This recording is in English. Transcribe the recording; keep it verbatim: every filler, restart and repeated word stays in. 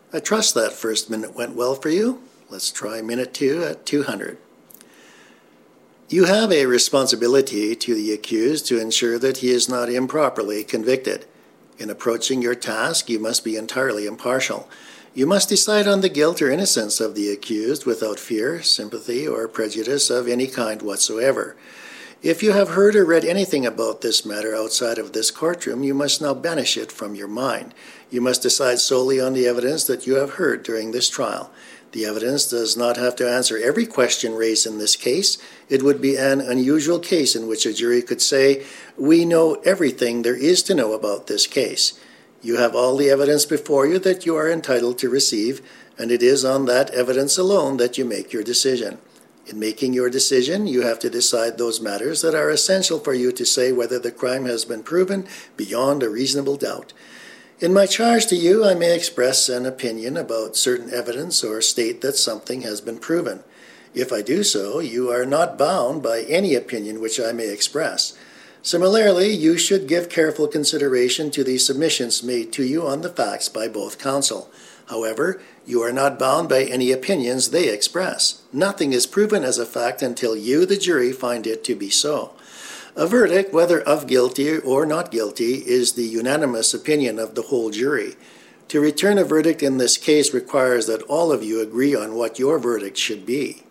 I trust that first minute went well for you. Let's try minute two at two hundred. You have a responsibility to the accused to ensure that he is not improperly convicted. In approaching your task, you must be entirely impartial. You must decide on the guilt or innocence of the accused without fear, sympathy, or prejudice of any kind whatsoever. If you have heard or read anything about this matter outside of this courtroom, you must now banish it from your mind. You must decide solely on the evidence that you have heard during this trial. The evidence does not have to answer every question raised in this case. It would be an unusual case in which a jury could say, "We know everything there is to know about this case." You have all the evidence before you that you are entitled to receive, and it is on that evidence alone that you make your decision. In making your decision, you have to decide those matters that are essential for you to say whether the crime has been proven beyond a reasonable doubt. In my charge to you, I may express an opinion about certain evidence or state that something has been proven. If I do so, you are not bound by any opinion which I may express. Similarly, you should give careful consideration to the submissions made to you on the facts by both counsel. However, you are not bound by any opinions they express. Nothing is proven as a fact until you, the jury, find it to be so. A verdict, whether of guilty or not guilty, is the unanimous opinion of the whole jury. To return a verdict in this case requires that all of you agree on what your verdict should be.